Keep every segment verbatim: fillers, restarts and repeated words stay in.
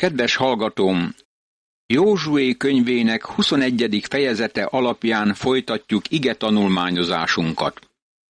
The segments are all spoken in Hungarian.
Kedves hallgatóm, Józsué könyvének huszonegyedik fejezete alapján folytatjuk igetanulmányozásunkat.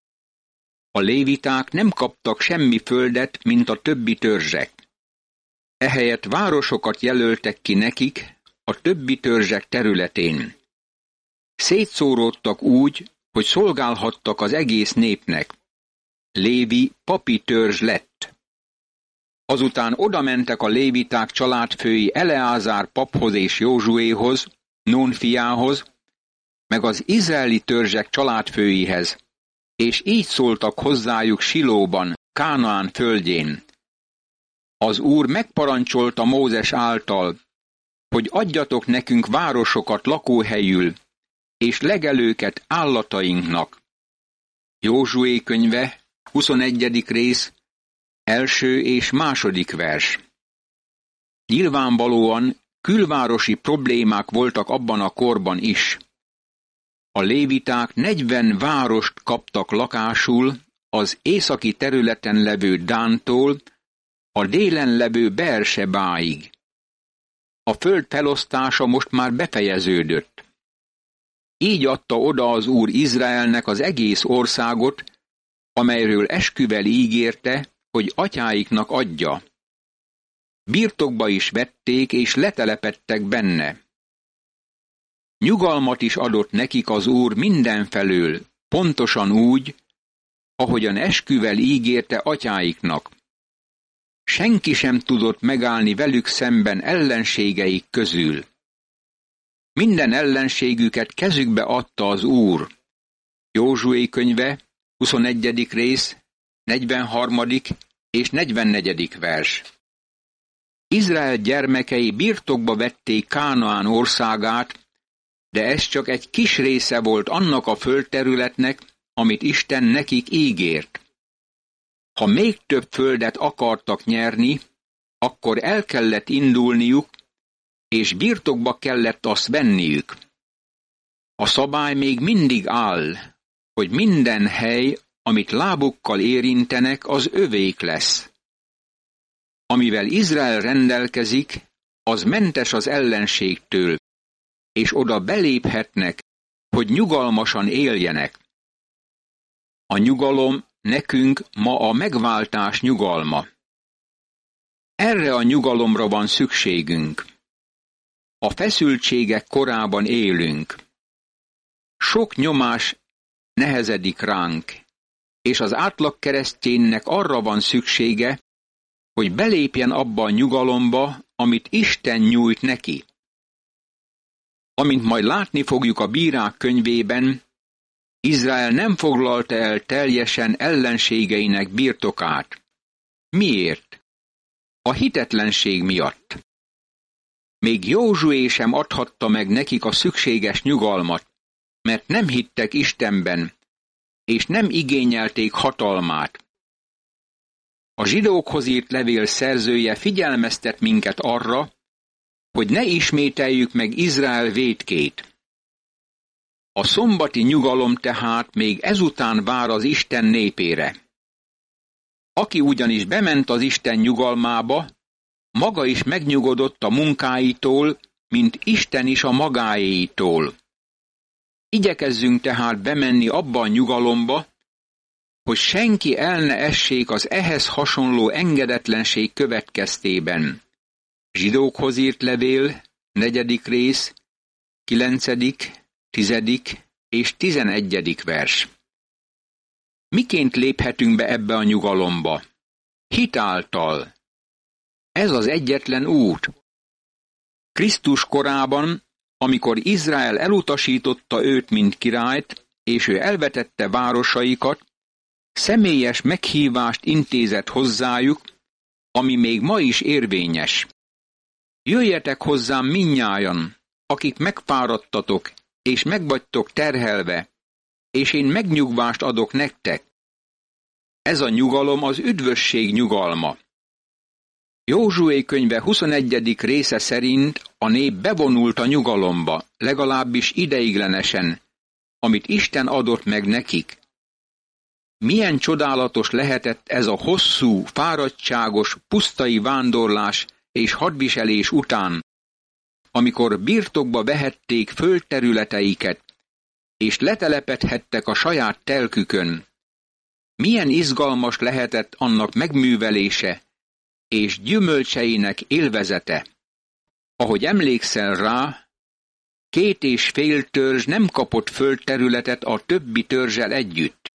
A léviták nem kaptak semmi földet, mint a többi törzsek. Ehelyett városokat jelöltek ki nekik a többi törzsek területén. Szétszóródtak úgy, hogy szolgálhattak az egész népnek. Lévi papi törzs lett. Azután odamentek a léviták családfői Eleázár paphoz és Józsuéhoz, Nún fiához, meg az izraeli törzsek családfőihez, és így szóltak hozzájuk Silóban, Kánaán földjén. Az Úr megparancsolta Mózes által, hogy adjatok nekünk városokat lakóhelyül, és legelőket állatainknak. Józsué könyve, huszonegyedik rész, első és második vers. Nyilvánvalóan külvárosi problémák voltak abban a korban is. A léviták negyven várost kaptak lakásul az északi területen levő Dántól a délen levő Beersebáig. A föld felosztása most már befejeződött. Így adta oda az Úr Izraelnek az egész országot, amelyről esküvel ígérte, hogy atyáiknak adja. Birtokba is vették, és letelepedtek benne. Nyugalmat is adott nekik az Úr mindenfelől, pontosan úgy, ahogyan esküvel ígérte atyáiknak. Senki sem tudott megállni velük szemben ellenségeik közül. Minden ellenségüket kezükbe adta az Úr. Józsué könyve, huszonegyedik rész, negyvenharmadik és negyvennegyedik vers. Izrael gyermekei birtokba vették Kánaán országát, de ez csak egy kis része volt annak a földterületnek, amit Isten nekik ígért. Ha még több földet akartak nyerni, akkor el kellett indulniuk, és birtokba kellett azt venniük. A szabály még mindig áll, hogy minden hely, amit lábukkal érintenek, az övék lesz. Amivel Izrael rendelkezik, az mentes az ellenségtől, és oda beléphetnek, hogy nyugalmasan éljenek. A nyugalom nekünk ma a megváltás nyugalma. Erre a nyugalomra van szükségünk. A feszültségek korában élünk. Sok nyomás nehezedik ránk, és az átlag kereszténynek arra van szüksége, hogy belépjen abba a nyugalomba, amit Isten nyújt neki. Amint majd látni fogjuk a Bírák könyvében, Izrael nem foglalta el teljesen ellenségeinek birtokát. Miért? A hitetlenség miatt. Még Józsué sem adhatta meg nekik a szükséges nyugalmat, mert nem hittek Istenben, és nem igényelték hatalmát. A zsidókhoz írt levél szerzője figyelmeztet minket arra, hogy ne ismételjük meg Izrael vétkét. A szombati nyugalom tehát még ezután vár az Isten népére. Aki ugyanis bement az Isten nyugalmába, maga is megnyugodott a munkáitól, mint Isten is a magáéitól. Igyekezzünk tehát bemenni abba a nyugalomba, hogy senki el ne essék az ehhez hasonló engedetlenség következtében. Zsidókhoz írt levél, negyedik rész, kilencedik, tizedik és tizenegyedik vers. Miként léphetünk be ebbe a nyugalomba? Hit által. Ez az egyetlen út. Krisztus korában, amikor Izrael elutasította őt, mint királyt, és ő elvetette városaikat, személyes meghívást intézett hozzájuk, ami még ma is érvényes. Jöjjetek hozzám mindnyájan, akik megfáradtatok, és megvagytok terhelve, és én megnyugvást adok nektek. Ez a nyugalom az üdvösség nyugalma. Józsué könyve huszonegyedik része szerint a nép bevonult a nyugalomba, legalábbis ideiglenesen, amit Isten adott meg nekik. Milyen csodálatos lehetett ez a hosszú, fáradtságos, pusztai vándorlás és hadviselés után, amikor birtokba vehették földterületeiket, és letelepedhettek a saját telkükön, milyen izgalmas lehetett annak megművelése és gyümölcseinek élvezete. Ahogy emlékszel rá, két és fél törzs nem kapott földterületet a többi törzsel együtt.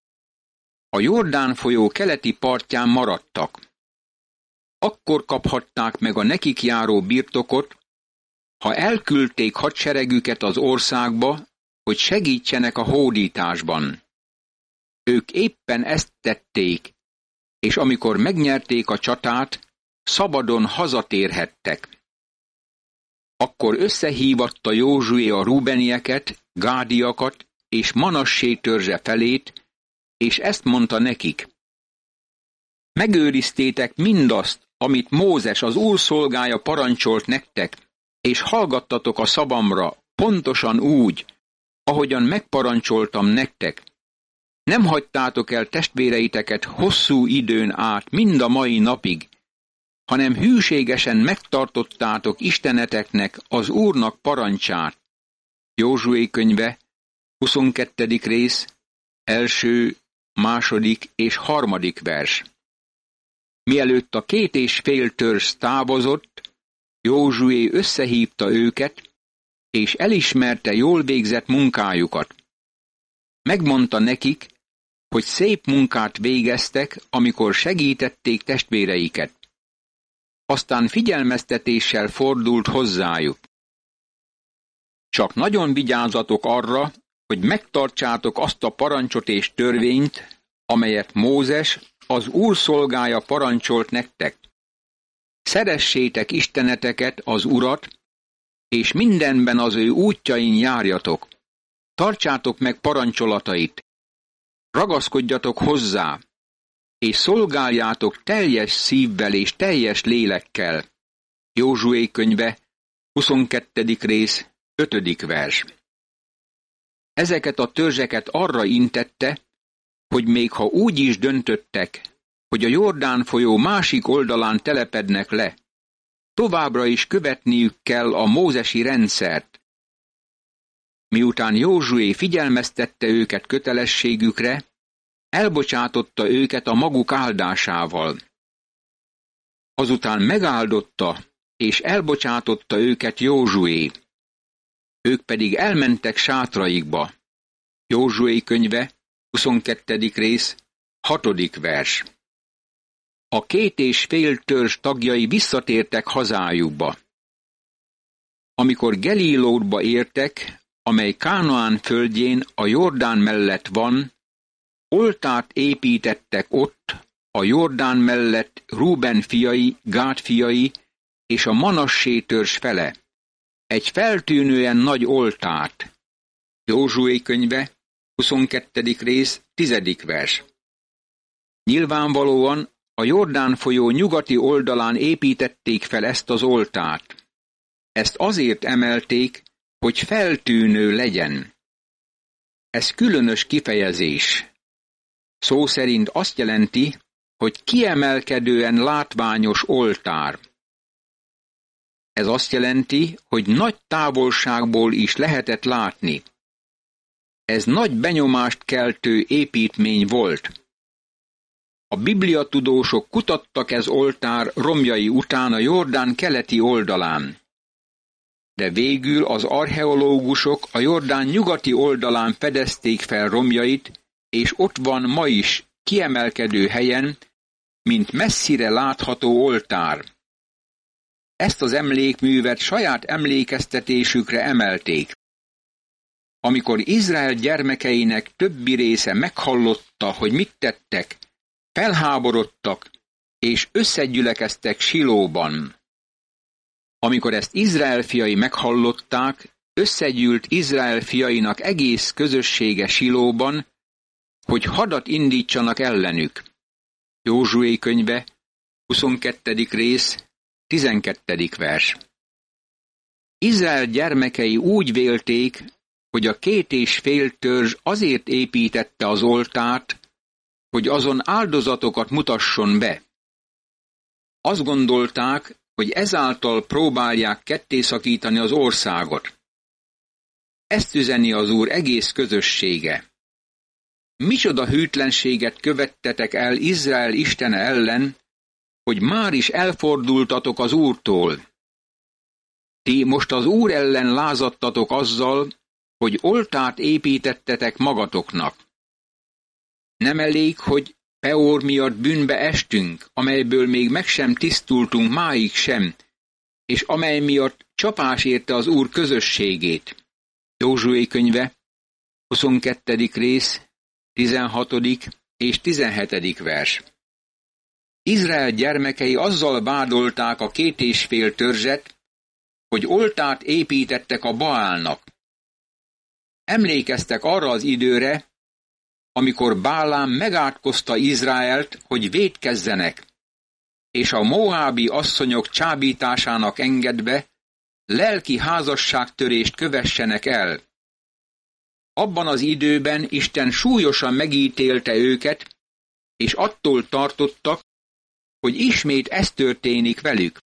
A Jordán folyó keleti partján maradtak. Akkor kaphatták meg a nekik járó birtokot, ha elküldték hadseregüket az országba, hogy segítsenek a hódításban. Ők éppen ezt tették, és amikor megnyerték a csatát, szabadon hazatérhettek. Akkor összehívatta Józsué a rúbenieket, gádiakat és Manassé törzse felét, és ezt mondta nekik: megőriztétek mindazt, amit Mózes az Úr szolgája parancsolt nektek, és hallgattatok a szavamra pontosan úgy, ahogyan megparancsoltam nektek. Nem hagytátok el testvéreiteket hosszú időn át, mind a mai napig, hanem hűségesen megtartottátok isteneteknek, az Úrnak parancsát. Józsué könyve, huszonkettedik rész, első, második és harmadik vers. Mielőtt a két és fél törzs távozott, Józsué összehívta őket, és elismerte jól végzett munkájukat. Megmondta nekik, hogy szép munkát végeztek, amikor segítették testvéreiket. Aztán figyelmeztetéssel fordult hozzájuk. Csak nagyon vigyázzatok arra, hogy megtartsátok azt a parancsot és törvényt, amelyet Mózes, az Úr szolgája parancsolt nektek. Szeressétek isteneteket, az Urat, és mindenben az ő útjain járjatok. Tartsátok meg parancsolatait, ragaszkodjatok hozzá, és szolgáljátok teljes szívvel és teljes lélekkel. Józsué könyve, huszonkettedik rész, ötödik vers. Ezeket a törzseket arra intette, hogy még ha úgy is döntöttek, hogy a Jordán folyó másik oldalán telepednek le, továbbra is követniük kell a mózesi rendszert. Miután Józsué figyelmeztette őket kötelességükre, elbocsátotta őket a maguk áldásával. Azután megáldotta és elbocsátotta őket Józsué. Ők pedig elmentek sátraikba. Józsué könyve, huszonkettedik rész, hatodik vers. A két és fél törzs tagjai visszatértek hazájukba. Amikor Gelilódba értek, amely Kánaán földjén a Jordán mellett van, oltárt építettek ott, a Jordán mellett Rúben fiai, Gád fiai és a Manassé törzs fele. Egy feltűnően nagy oltárt. Józsué könyve, huszonkettedik rész, tizedik vers. Nyilvánvalóan a Jordán folyó nyugati oldalán építették fel ezt az oltárt. Ezt azért emelték, hogy feltűnő legyen. Ez különös kifejezés. Szó szerint azt jelenti, hogy kiemelkedően látványos oltár. Ez azt jelenti, hogy nagy távolságból is lehetett látni. Ez nagy benyomást keltő építmény volt. A bibliatudósok kutattak ez oltár romjai után a Jordán keleti oldalán. De végül az archeológusok a Jordán nyugati oldalán fedezték fel romjait, és ott van ma is kiemelkedő helyen, mint messzire látható oltár. Ezt az emlékművet saját emlékeztetésükre emelték. Amikor Izrael gyermekeinek többi része meghallotta, hogy mit tettek, felháborodtak, és összegyülekeztek Silóban. Amikor ezt Izrael fiai meghallották, összegyűlt Izrael fiainak egész közössége Silóban, hogy hadat indítsanak ellenük. Józsué könyve, huszonkettedik rész, tizenkettedik vers. Izrael gyermekei úgy vélték, hogy a két és fél törzs azért építette az oltárt, hogy azon áldozatokat mutasson be. Azt gondolták, hogy ezáltal próbálják kettészakítani az országot. Ezt üzeni az Úr egész közössége. Micsoda hűtlenséget követtetek el Izrael Istene ellen, hogy már is elfordultatok az Úrtól. Ti most az Úr ellen lázadtatok azzal, hogy oltárt építettetek magatoknak. Nem elég, hogy Peor miatt bűnbe estünk, amelyből még meg sem tisztultunk máig sem, és amely miatt csapás érte az Úr közösségét. Józsué könyve, huszonkettedik rész, tizenhatodik és tizenhetedik vers. Izrael gyermekei azzal vádolták a két és fél törzset, hogy oltárt építettek a Baálnak. Emlékeztek arra az időre, amikor Bálám megátkozta Izraelt, hogy vétkezzenek, és a moábi asszonyok csábításának engedve lelki házasságtörést kövessenek el. Abban az időben Isten súlyosan megítélte őket, és attól tartottak, hogy ismét ez történik velük.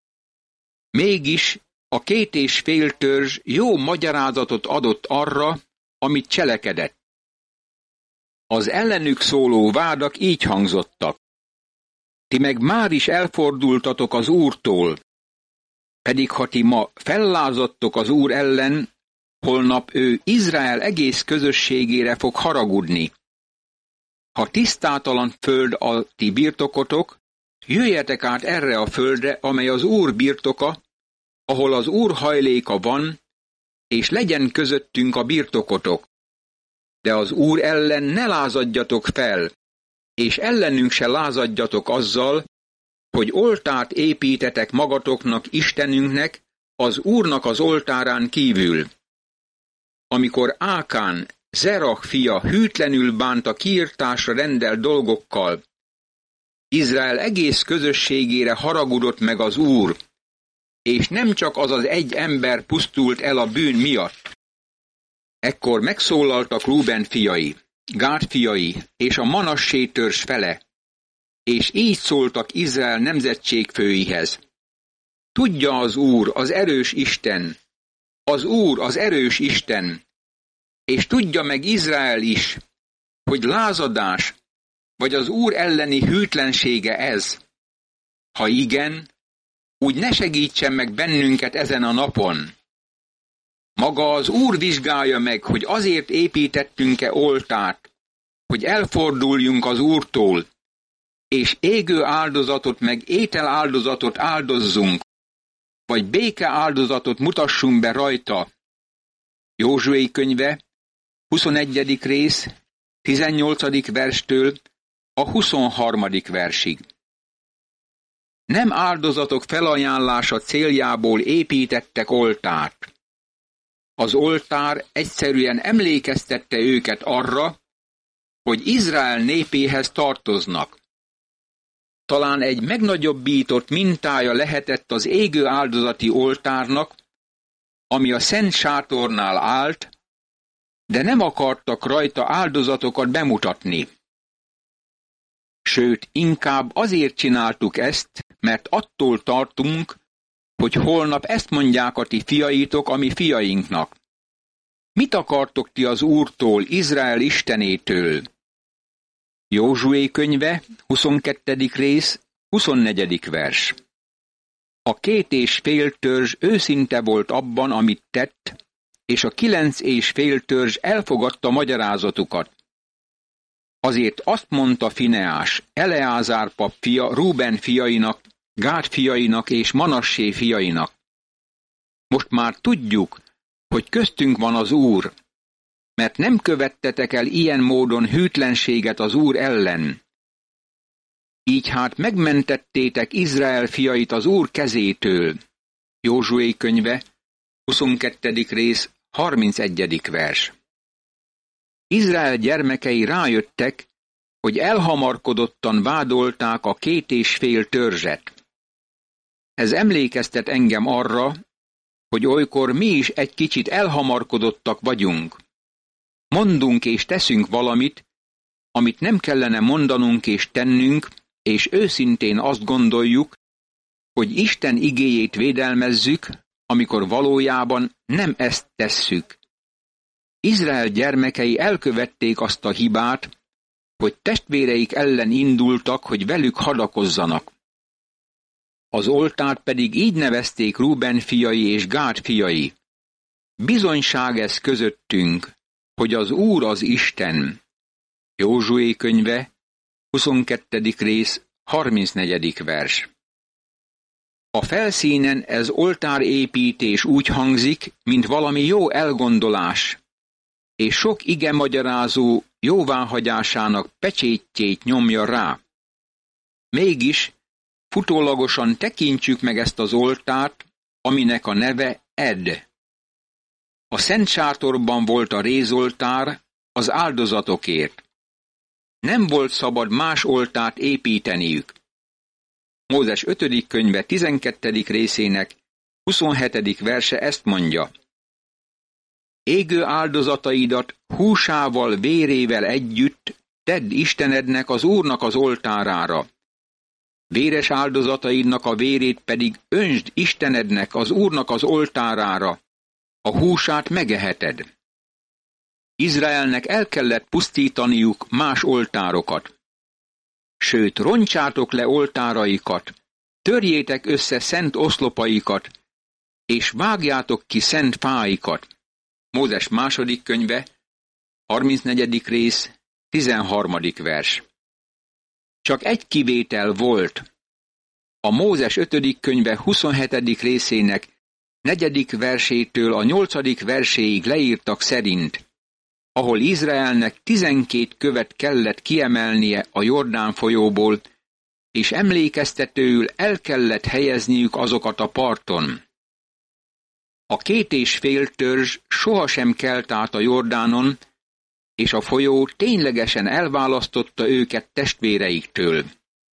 Mégis a két és fél törzs jó magyarázatot adott arra, amit cselekedett. Az ellenük szóló vádak így hangzottak. Ti meg már is elfordultatok az Úrtól, pedig ha ti ma fellázadtok az Úr ellen, holnap ő Izrael egész közösségére fog haragudni. Ha tisztátalan föld a ti birtokotok, jöjjetek át erre a földre, amely az Úr birtoka, ahol az Úr hajléka van, és legyen közöttünk a birtokotok. De az Úr ellen ne lázadjatok fel, és ellenünk se lázadjatok azzal, hogy oltárt építetek magatoknak Istenünknek, az Úrnak az oltárán kívül. Amikor Ákán, Zerach fia hűtlenül bánt a kiirtásra rendelt dolgokkal, Izrael egész közösségére haragudott meg az Úr, és nem csak az az egy ember pusztult el a bűn miatt. Ekkor megszólaltak Rúben fiai, Gád fiai és a Manassé törzs fele, és így szóltak Izrael nemzetségfőihez. Tudja az Úr, az erős Isten, az Úr, az erős Isten, és tudja meg Izrael is, hogy lázadás, vagy az Úr elleni hűtlensége ez. Ha igen, úgy ne segítsen meg bennünket ezen a napon. Maga az Úr vizsgálja meg, hogy azért építettünk-e oltárt, hogy elforduljunk az Úrtól, és égő áldozatot meg étel áldozatot áldozzunk, vagy béke áldozatot mutassunk be rajta. Józsué könyve, huszonegyedik rész, tizennyolcadik verstől a huszonharmadik versig. Nem áldozatok felajánlása céljából építettek oltárt. Az oltár egyszerűen emlékeztette őket arra, hogy Izrael népéhez tartoznak. Talán egy megnagyobbított mintája lehetett az égő áldozati oltárnak, ami a Szent Sátornál állt, de nem akartak rajta áldozatokat bemutatni. Sőt, inkább azért csináltuk ezt, mert attól tartunk, hogy holnap ezt mondják a ti fiaitok a mi fiainknak. Mit akartok ti az Úrtól, Izrael Istenétől? Józsué könyve, huszonkettedik rész, huszonnegyedik vers. A két és fél törzs őszinte volt abban, amit tett, és a kilenc és fél törzs elfogadta magyarázatukat. Azért azt mondta Fineás, Eleázár pap fia Rúben fiainak, Gád fiainak és Manassé fiainak. Most már tudjuk, hogy köztünk van az Úr, mert nem követtetek el ilyen módon hűtlenséget az Úr ellen. Így hát megmentettétek Izrael fiait az Úr kezétől. Józsué könyve, huszonkettedik rész, harmincegyedik vers. Izrael gyermekei rájöttek, hogy elhamarkodottan vádolták a két és fél törzset. Ez emlékeztet engem arra, hogy olykor mi is egy kicsit elhamarkodottak vagyunk. Mondunk és teszünk valamit, amit nem kellene mondanunk és tennünk, és őszintén azt gondoljuk, hogy Isten igéjét védelmezzük, amikor valójában nem ezt tesszük. Izrael gyermekei elkövették azt a hibát, hogy testvéreik ellen indultak, hogy velük hadakozzanak. Az oltárt pedig így nevezték Rúben fiai és Gád fiai. Bizonyság ez közöttünk, hogy az Úr az Isten. Józsué könyve, huszonkettedik rész, harmincnegyedik vers. A felszínen ez oltárépítés úgy hangzik, mint valami jó elgondolás, és sok igemagyarázó jóváhagyásának pecsétjét nyomja rá. Mégis futólagosan tekintsük meg ezt az oltárt, aminek a neve Ed. A Szent Sátorban volt a rézoltár az áldozatokért. Nem volt szabad más oltárt építeniük. Mózes ötödik könyve tizenkettedik részének huszonhetedik verse ezt mondja. Égő áldozataidat húsával, vérével együtt tedd Istenednek, az Úrnak az oltárára. Véres áldozataidnak a vérét pedig öntsd Istenednek, az Úrnak az oltárára, a húsát megeheted. Izraelnek el kellett pusztítaniuk más oltárokat. Sőt, roncsátok le oltáraikat, törjétek össze szent oszlopaikat, és vágjátok ki szent fáikat. Mózes második könyve, harmincnegyedik rész, tizenharmadik vers. Csak egy kivétel volt. A Mózes ötödik könyve huszonhetedik részének negyedik versétől a nyolcadik verséig leírtak szerint, ahol Izraelnek tizenkét követ kellett kiemelnie a Jordán folyóból, és emlékeztetőül el kellett helyezniük azokat a parton. A két és fél törzs sohasem kelt át a Jordánon, és a folyó ténylegesen elválasztotta őket testvéreiktől.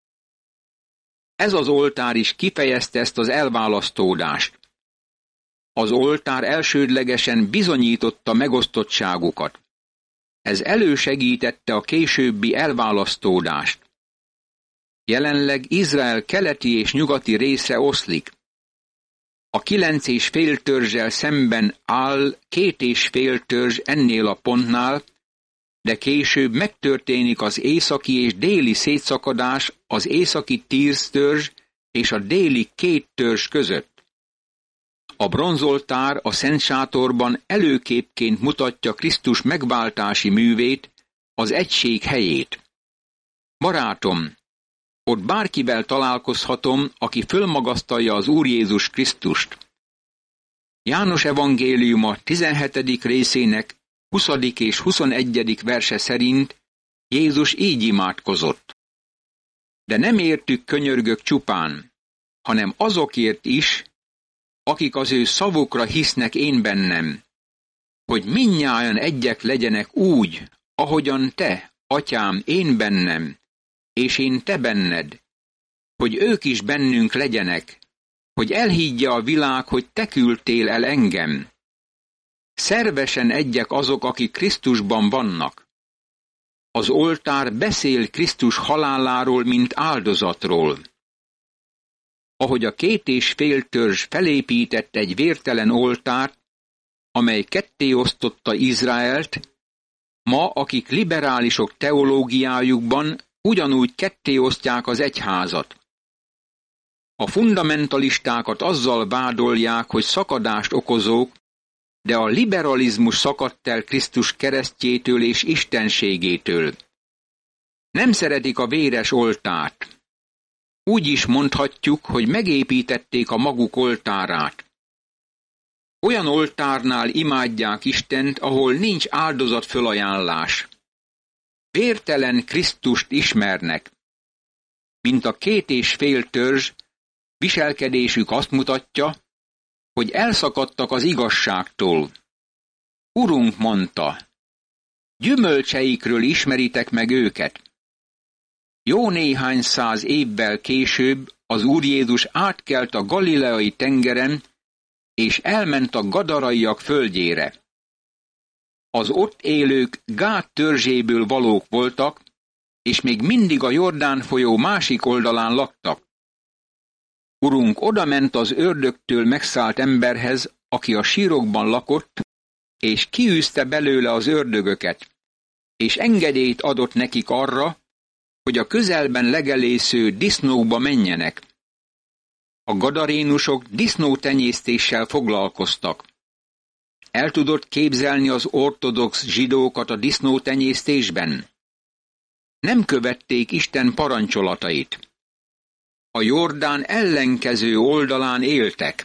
Ez az oltár is kifejezte ezt az elválasztódást. Az oltár elsődlegesen bizonyította megosztottságukat. Ez elősegítette a későbbi elválasztódást. Jelenleg Izrael keleti és nyugati része oszlik. A kilenc és fél törzsel szemben áll két és fél törzs ennél a pontnál, de később megtörténik az északi és déli szétszakadás az északi tíz törzs és a déli két törzs között. A bronzoltár a Szent Sátorban előképként mutatja Krisztus megváltási művét, az egység helyét. Barátom, ott bárkivel találkozhatom, aki fölmagasztalja az Úr Jézus Krisztust. János evangéliuma tizenhetedik részének huszadik és huszonegyedik verse szerint Jézus így imádkozott. De nem értük könyörgök csupán, hanem azokért is, akik az ő szavukra hisznek én bennem, hogy mindnyájan egyek legyenek úgy, ahogyan te, atyám, én bennem, és én te benned, hogy ők is bennünk legyenek, hogy elhiggye a világ, hogy te küldtél el engem. Szervesen egyek azok, akik Krisztusban vannak. Az oltár beszél Krisztus haláláról, mint áldozatról. Ahogy a két és fél törzs felépített egy vértelen oltárt, amely kettéosztotta Izraelt, ma, akik liberálisok teológiájukban ugyanúgy kettéosztják az egyházat. A fundamentalistákat azzal vádolják, hogy szakadást okozók, de a liberalizmus szakadt el Krisztus keresztjétől és istenségétől. Nem szeretik a véres oltárt. Úgy is mondhatjuk, hogy megépítették a maguk oltárát. Olyan oltárnál imádják Istent, ahol nincs áldozat fölajánlás. Vértelen Krisztust ismernek. Mint a két és fél törzs, viselkedésük azt mutatja, hogy elszakadtak az igazságtól. Urunk mondta, gyümölcseikről ismeritek meg őket. Jó néhány száz évvel később az Úr Jézus átkelt a galileai tengeren, és elment a gadaraiak földjére. Az ott élők Gád törzséből valók voltak, és még mindig a Jordán folyó másik oldalán laktak. Urunk odament az ördögtől megszállt emberhez, aki a sírokban lakott, és kiűzte belőle az ördögöket, és engedélyt adott nekik arra, hogy a közelben legelésző disznókba menjenek. A gadarénusok disznótenyésztéssel foglalkoztak. El tudod képzelni az ortodox zsidókat a disznótenyésztésben? Nem követték Isten parancsolatait. A Jordán ellenkező oldalán éltek.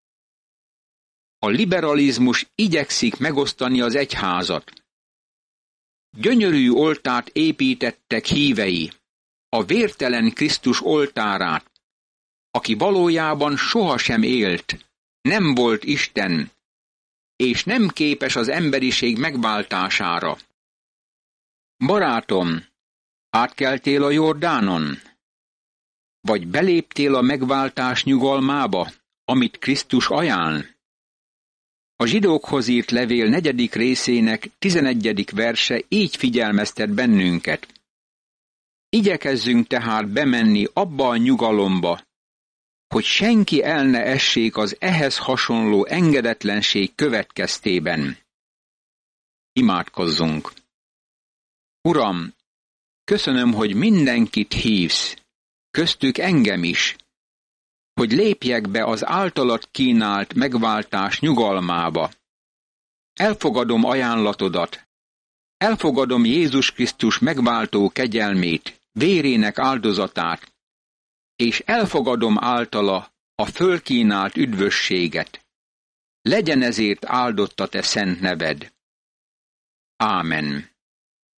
A liberalizmus igyekszik megosztani az egyházat. Gyönyörű oltárt építettek hívei, a vértelen Krisztus oltárát, aki valójában sohasem élt, nem volt Isten, és nem képes az emberiség megváltására. Barátom, átkeltél a Jordánon? Vagy beléptél a megváltás nyugalmába, amit Krisztus ajánl? A zsidókhoz írt levél negyedik részének tizenegyedik verse így figyelmeztet bennünket. Igyekezzünk tehát bemenni abba a nyugalomba, hogy senki el ne essék az ehhez hasonló engedetlenség következtében. Imádkozzunk! Uram, köszönöm, hogy mindenkit hívsz, köztük engem is, hogy lépjek be az általad kínált megváltás nyugalmába. Elfogadom ajánlatodat, elfogadom Jézus Krisztus megváltó kegyelmét, vérének áldozatát, és elfogadom általa a fölkínált üdvösséget. Legyen ezért áldott a te szent neved. Ámen.